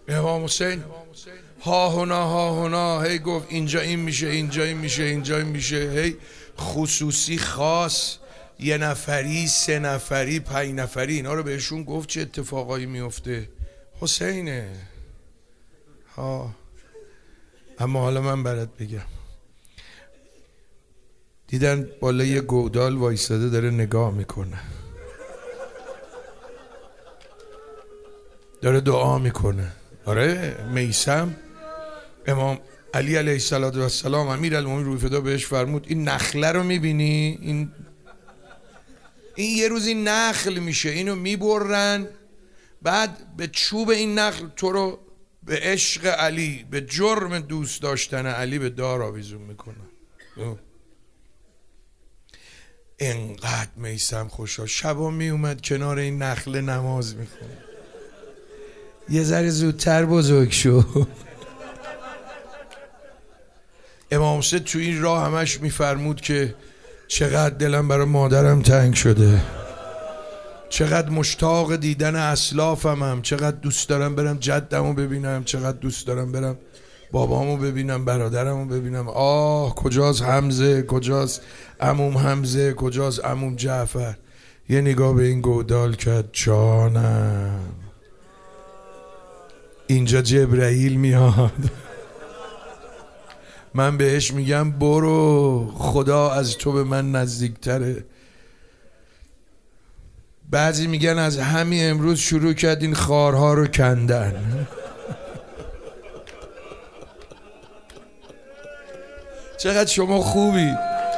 امام حسین ها هنا هی گفت اینجا این میشه، اینجا این میشه، اینجا این میشه، هی خصوصی خاص، یه نفری، سه نفری، 5 نفری، اینا رو بهشون گفت چه اتفاقایی میفته. حسینه ها. اما حالا من برات بگم، دیدن بالا یه گودال وایستاده داره نگاه میکنه، داره دعا میکنه. آره میثم امام علی علیه السلام امیرالمومنین روح فدا بهش فرمود این نخله رو میبینی؟ این یه روز این نخل میشه، اینو میبرن، بعد به چوب این نخل تو رو به عشق علی، به جرم دوست داشتن علی به دار آویزون میکنن. انقدر میثم خوشحال، شبا میومد کنار این نخله نماز میخوند. یه ذره زودتر بزرگ شو. امام حسین تو این راه همش میفرمود که چقدر دلم برای مادرم تنگ شده، چقدر مشتاق دیدن اسلافمم، چقدر دوست دارم برم جدمو ببینم، چقدر دوست دارم برم بابامو ببینم، برادرمو ببینم. آه کجاست حمزه، کجاست عموم حمزه، کجاست عموم جعفر. یه نگاه به این گودال کرد، جانم اینجا جبرائیل میاد. من بهش میگم برو، خدا از تو به من نزدیکتره. بعضی میگن از همین امروز شروع کرد این خارها رو کندن. چقدر شما خوبی.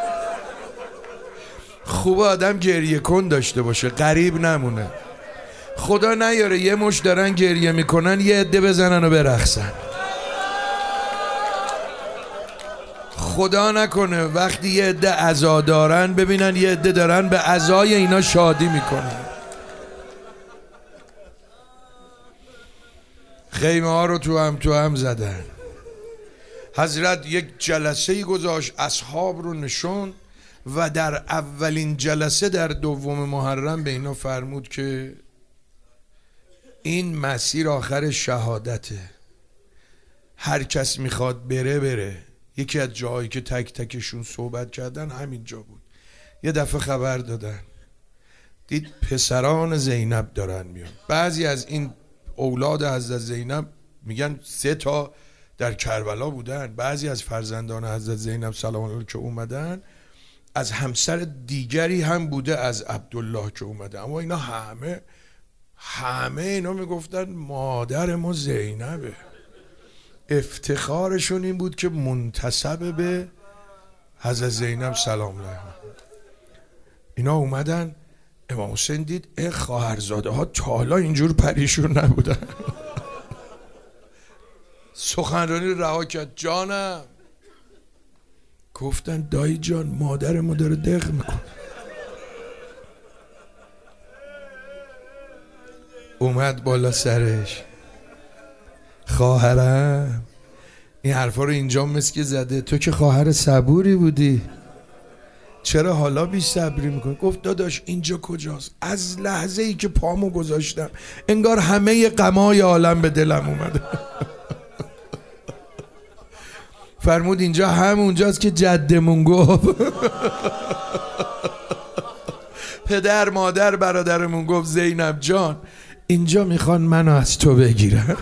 خوب آدم گریه کن داشته باشه، غریب نمونه. خدا نیاره یه مش دارن گریه میکنن یه عده بزنن و برقصن. خدا نکنه وقتی یه عده عزا دارن ببینن یه عده دارن به عزای اینا شادی میکنن. خیمه ها رو تو هم زدن. حضرت یک جلسه گذاشت، اصحاب رو نشون و در اولین جلسه در 2 محرم به اینا فرمود که این مسیر آخر شهادته، هر کس میخواد بره. یکی از جاهایی که تک تکشون صحبت کردن همین جا بود. یه دفعه خبر دادن دید پسران زینب دارن میان. بعضی از این اولاد حضرت زینب میگن 3 تا در کربلا بودن. بعضی از فرزندان حضرت زینب سلام الله که اومدن از همسر دیگری هم بوده، از عبدالله که اومده. اما اینا همه اینا میگفتن مادر ما زینبه. افتخارشون این بود که منتسب به حضرت زینب سلام الله. اینا اومدن، امام حسین دید خواهرزاده ها تا حالا اینجور پریشون نبودن. سخنرانی رها کرد، جانم. گفتن دایی جان مادر ما داره دق میکنه. اومد بالا سرش، خواهرم این حرفا رو اینجا مسکه زده، تو که خواهر صبوری بودی چرا حالا بی صبری میکنی؟ گفت داداش اینجا کجاست؟ از لحظه ای که پامو گذاشتم انگار همه غمای عالم به دلم اومده. فرمود اینجا همونجاست که جدمون گفت. پدر مادر برادرمون گفت زینب جان اینجا میخوان منو از تو بگیرن.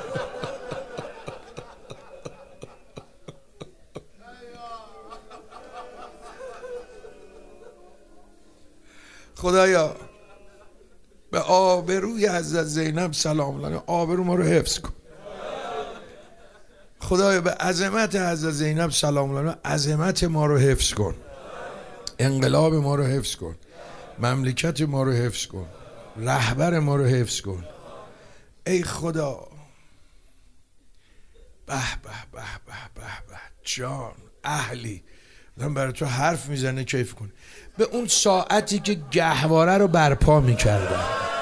خدایا به آبروی حضرت زینب سلام الله آبرو ما رو حفظ کن. خدایا به عظمت حضرت زینب سلام الله عظمت ما رو حفظ کن. انقلاب ما رو حفظ کن، مملکت ما رو حفظ کن، رهبر ما رو حفظ کن. ای خدا. به به به به به به جان اهلی دارم برای تو حرف میزنه کیف کن. به اون ساعتی که گهواره رو برپا میکردن،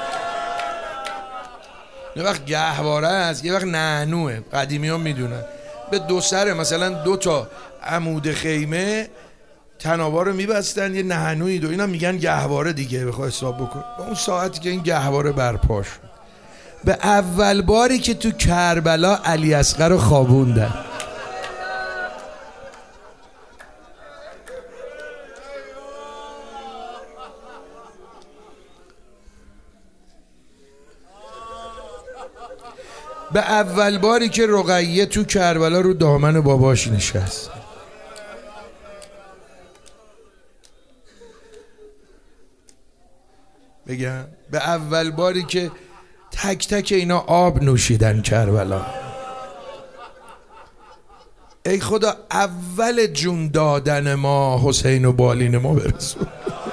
یه وقت گهواره هست یه وقت نعنوه، قدیمی ها میدونن، به 2 سر مثلا 2 تا عمود خیمه تنابا رو میبستن یه نهنوی اینا میگن گهواره دیگه بخواه حساب بکن. به اون ساعتی که این گهواره برپا شد به اول باری که تو کربلا علی اصغر رو خوابوندن. به اول باری که رقیه تو کربلا رو دامن باباش نشست. بگم به اول باری که تک تک اینا آب نوشیدن کربلا. ای خدا اول جون دادن ما حسین و بالین ما برسون.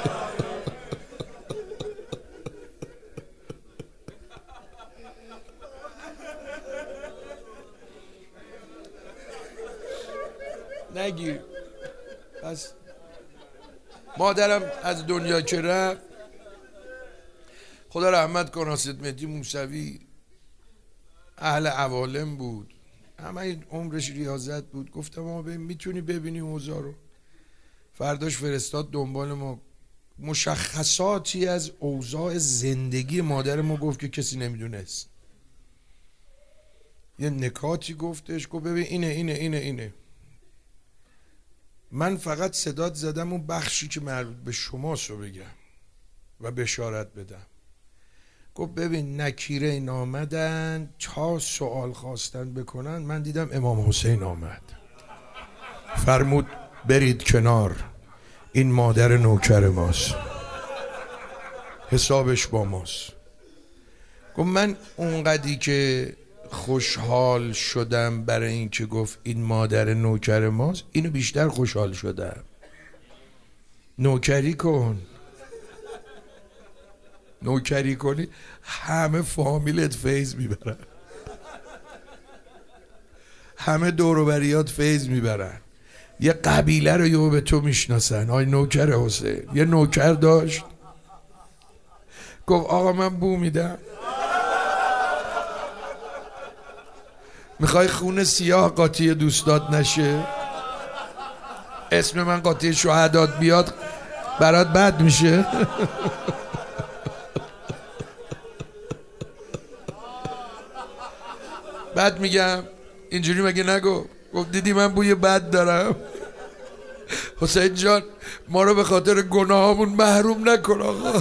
نگیر. پس مادرم از دنیا که رفت، خدا رحمت کنه، حاسد مهدی موسوی اهل عوالم بود، همه عمرش ریاضت بود. گفتم ما میتونی ببینی اوضاع رو؟ فرداش فرستاد دنبال ما مشخصاتی از اوضاع زندگی مادر ما، گفت که کسی نمیدونست. یه نکاتی گفتش، گفت ببین اینه. من فقط صدات زدم اون بخشی که مربوط به شماست رو بگم و بشارت بدم. گفت ببین نکیره این آمدن تا سوال خواستن بکنن، من دیدم امام حسین آمد، فرمود برید کنار، این مادر نوکر ماست، حسابش با ماست. گفت من اونقدی که خوشحال شدم برای این که گفت این مادر نوکر ماست، اینو بیشتر خوشحال شدم. نوکری کن، نوکری کنی همه فامیلت فیض میبرن، همه دوروبریات فیض میبرن. یه قبیله رو یهو به تو میشناسن. آی نوکر حسین. یه نوکر داشت گفت آقا من بو میدم، میخوای خون سیاه قاطی دوستات نشه؟ اسم من قاطی شهدات بیاد برات بد میشه؟ بعد میگم اینجوری مگه نگو؟ گفت دیدی من بوی بد دارم؟ حسین جان ما رو به خاطر گناهامون محروم نکن آقا.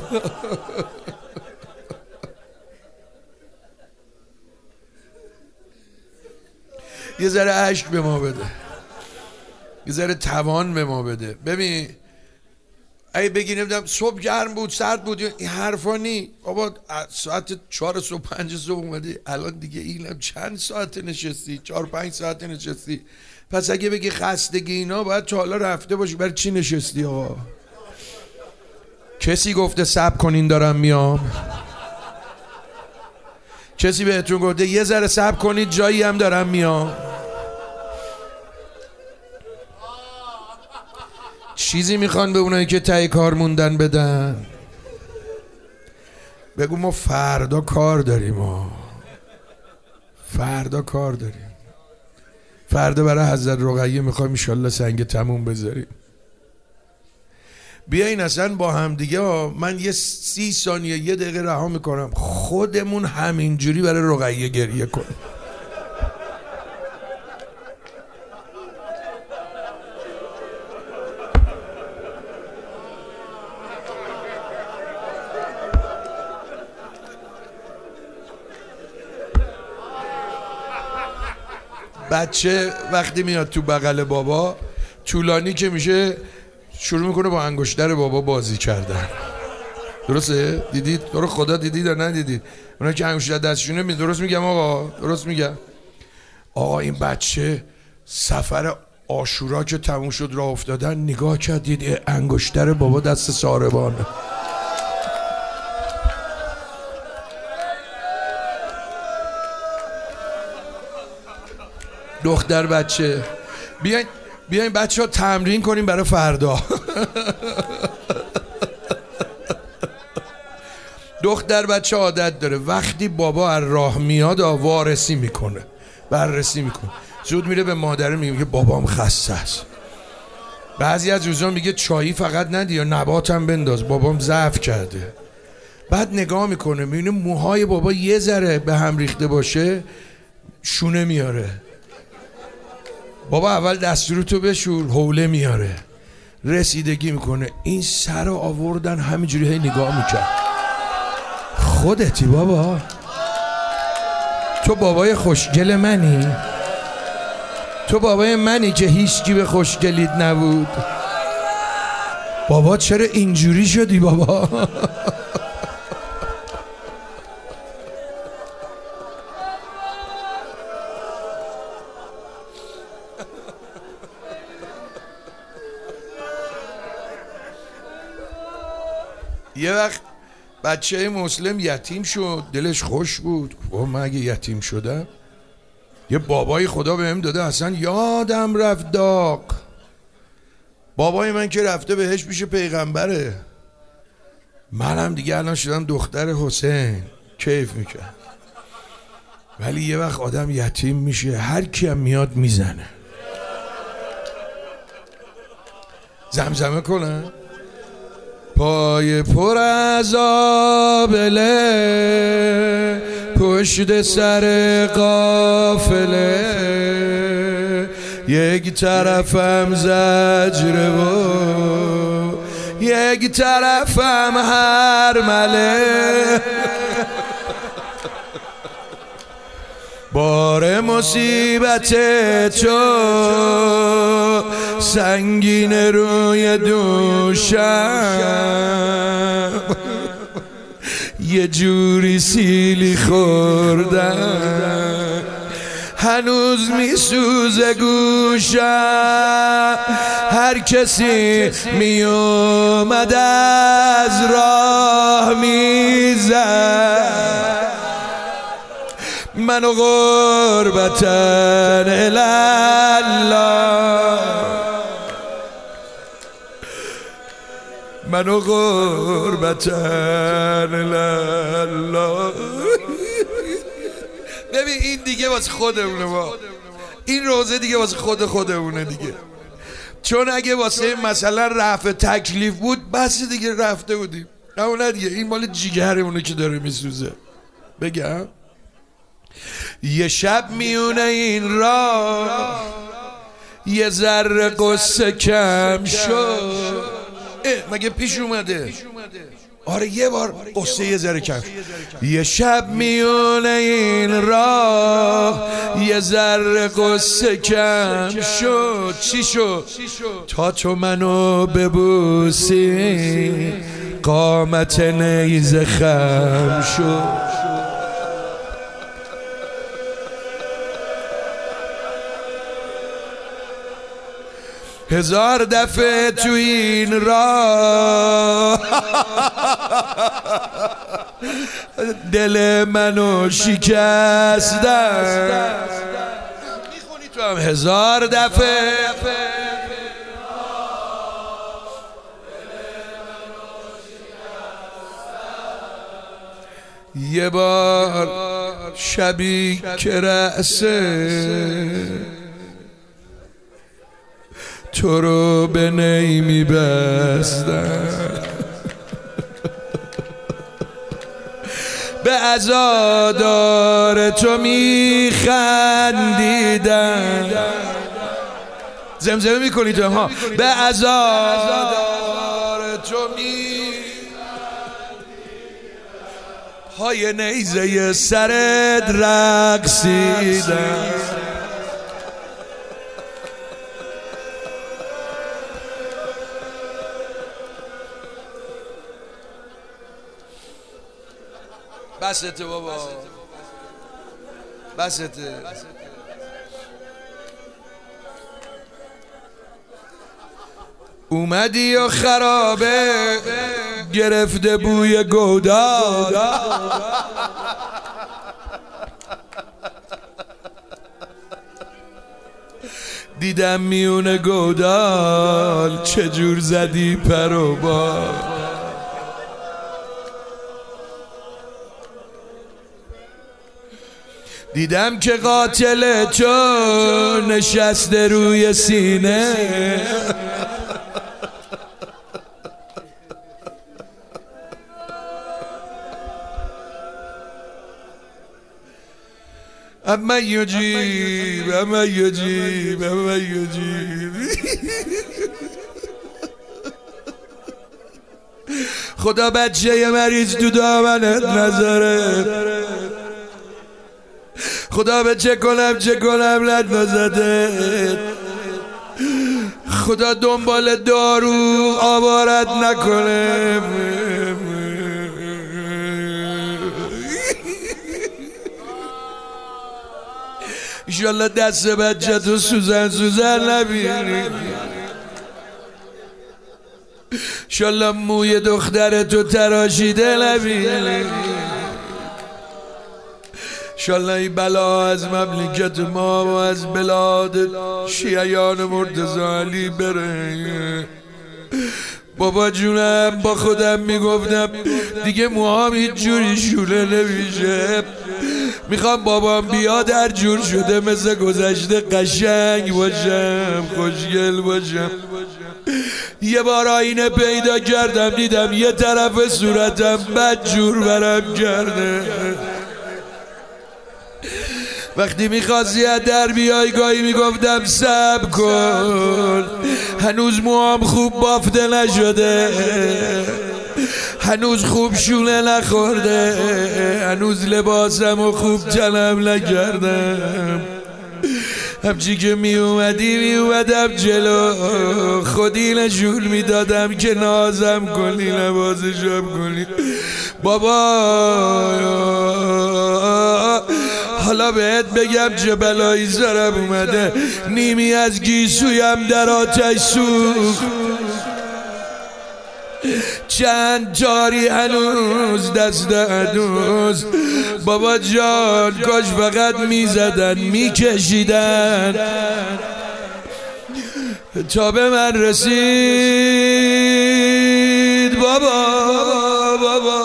یه ذره عشق به ما بده، یه ذره توان به ما بده. ببین اگه بگی نمیدونم صبح گرم بود سرد بود این حرفا نی بابا، ساعت 4 صبح 5 صبح اومدی، الان دیگه اینم چند ساعت نشستی؟ 4-5 ساعت نشستی. پس اگه بگی خستگی اینا باید تا حالا رفته باشی، برای چی نشستی آقا؟ کسی گفته صبر کنین دارم میام؟ کسی بهتون گفته یه ذره صبر کنید جایی هم دارم میام؟ چیزی میخوان به اونایی که تای کار موندن بدن؟ بگو ما فردا کار داریم، فردا کار داریم، فردا برای حضرت رقیه میخوایم انشالله سنگ تموم بذاریم. بیاین اصلا با هم دیگه من یه 30 ثانیه 1 دقیقه رها میکنم خودمون همینجوری برای رقیه گریه کنیم. بچه وقتی میاد تو بغل بابا طولانی که میشه شروع میکنه با انگشتر بابا بازی کردن. درسته؟ دیدید؟ تو رو خدا دیدید یا ندیدید؟ اونا که انگشتر دستشونه درست میگم آقا؟ درست میگم آقا؟ این بچه سفر عاشورا که تموم شد راه افتادن نگاه کردید انگشتر بابا دست ساربانه. دختر بچه بیاین بچه ها تمرین کنیم برای فردا. دختر بچه عادت داره وقتی بابا از راه میاد وارسی میکنه، بررسی میکنه، زود میره به مادره میگه که بابام خسته است. بعضی از روزا میگه چایی فقط ندی یا نباتم بنداز، بابام ضعف کرده. بعد نگاه میکنه میبینه موهای بابا یه ذره به هم ریخته باشه شونه میاره. بابا اول دستورتو بشور، حوله میاره. رسیدگی میکنه این سر رو آوردن همینجوری هی نگاه میکرد. خودتی بابا؟ تو بابای خوشگل منی؟ تو بابای منی که هیچکی به خوشگلیت نبود؟ بابا چرا اینجوری شدی بابا؟ یه وقت بچه مسلم یتیم شد، دلش خوش بود. من اگه یتیم شدم یه بابای خدا بهم داده اصلا یادم رفت داغ. بابای من که رفته بهش پیش پیغمبره، منم دیگه الان شدم دختر حسین، کیف میکنم. ولی یه وقت آدم یتیم میشه، هر کی هم میاد میزنه. زمزمه کنن پای پر از آبله، پشت سر قافله، یک طرفم زجره و یک طرفم هرمله. بار مصیبت تو سنگین روی دوشم، یه جوری سیلی خوردم هنوز میسوزه گوشم. هر کسی میومد از راه میزد، منو غربتن الله، منو غربتن الله. ببین این دیگه واسه خودمونه، ما این روزه دیگه واسه خودمونه دیگه. چون اگه واسه مثلا رفع تکلیف بود بس دیگه رفته بودیم. نه دیگه این مال جیگرمونه که داره میسوزه. بگم یه شب میونه این راه یه ذره قصه کم شد. مگه پیش اومده؟ آره یه بار قصه یه ذره کم شد. یه شب میونه این راه یه ذره قصه کم شد. چی شد؟ تا تو منو ببوسی قامت نیزه خم شد. هزار دفعه تو این راه دل منو شکستن. میخونی تو هم هزار دفعه یه بار شبی که رأسه تو رو به نی میبستن، به عزادار تو میخندیدن. زمزمه میکنی تو ها. به عزادار تو میخندیدن، پای نیزه سرت رقصیدن. بسته بابا، بسته. اومدی و خرابه گرفته بوی گودال، دیدم میونه گودال چجور زدی پر و بال. دیدم که قاتل تو نشسته روی سینه، اما یجیب اما یجیب اما یجیب. خدا بچه مریض تو دامنت نذاره، خدا به چه کنم لد نزده، خدا دنبال دارو آوارت نکنه. ایشالله دست بچه تو سوزن نبینی، ایشالله موی دختر تو تراشیده نبینی، ایشالله این بلا از مملکت ما و از بلاد شیعیان مرتضی علی بره. بابا جونم با خودم میگفتم دیگه موهام هیچ جوری شوله نمیشه، میخوام بابام بیاد هر جور شده مثل گذشته قشنگ باشم، خوشگل باشم. یه بار آینه پیدا کردم دیدم یه طرف صورتم بد جور برم کرده. وقتی میخواستی از در بیای گاهی میگفتم صبر کن، هنوز موام خوب بافته نشده، هنوز خوب شونه نخورده، هنوز لباسمو خوب تنم نکردم. همچی که میومدم جلو خودی نشون میدادم که نازم کنی نوازشم کنی. بابا حالا بهت بگم چه بلایی سرم اومده، نیمی از گیسویم در آتش سوخت، چند جاری هنوز دست هنوز. بابا جان کاش فقط میزدن میکشیدن تا به من رسید. بابا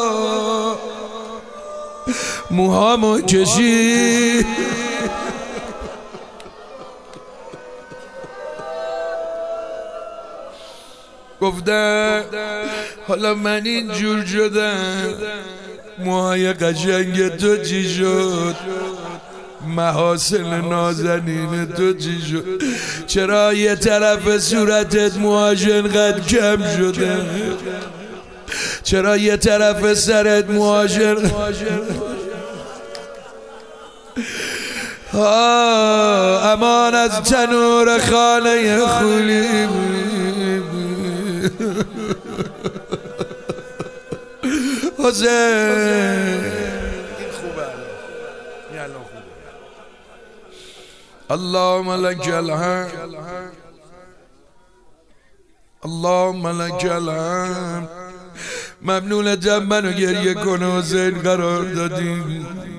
موهامو کشید. گفتم حالا من اینجور شدم، موهای قشنگ تو چی شد؟ محاسن نازنین تو چی شد؟ چرا یه طرف صورتت موهاش انقدر کم شده؟ چرا یه طرف سرت موهاش امان از تنور خانه خولی. حسین اللهم لك الحمد، اللهم لك الحمد. ممنونتم منو گریه کنه حسین قرار دادی،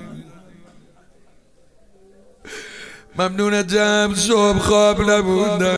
ممنونتم صبح خواب نبودم.